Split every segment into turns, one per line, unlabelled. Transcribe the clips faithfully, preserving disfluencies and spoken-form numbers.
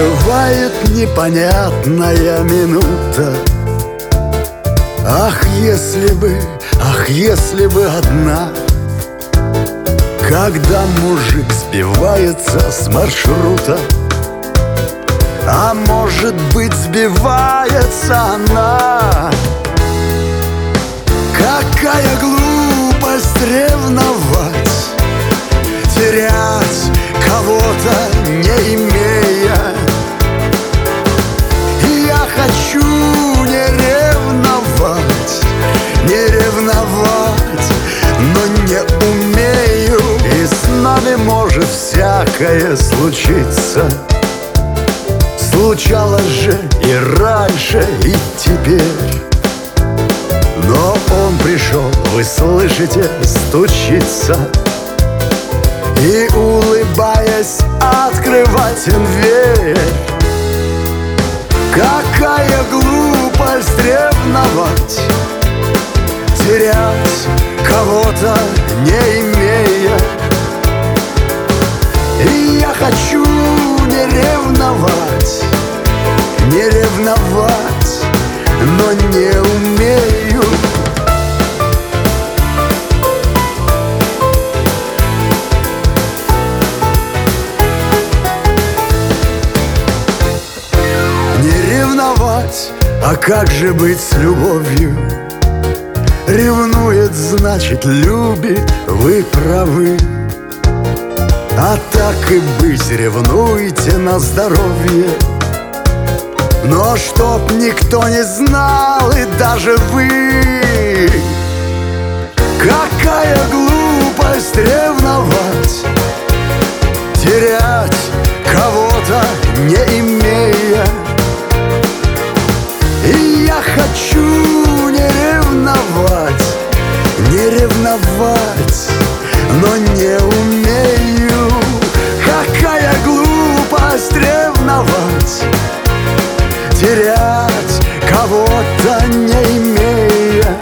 Бывает непонятная минута. Ах, если бы, ах, если бы одна, когда мужик сбивается с маршрута. А может быть, сбивается она. Какая глупость ревновать, терять кого-то не имея. И я хочу не ревновать, не ревновать, но не умею. И с нами может всякое случиться. Случалось же и раньше, и теперь. Но он пришел, вы слышите, стучится, и, улыбаясь, открывать им дверь. Какая глупость ревновать, терять кого-то не имея. И я хочу не ревновать, не ревновать, но не умею. Не ревновать, а как же быть с любовью? Ревнует, значит, любит, вы правы. А так и быть, ревнуйте на здоровье. Но чтоб никто не знал, и даже вы. Какая глупость ревновать, терять кого-то не имея. И я хочу не ревновать, не ревновать, но не умею. Какая глупость ревновать, терять кого-то не имея.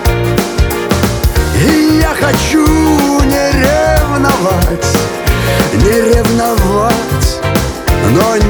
И я хочу не ревновать, не ревновать, но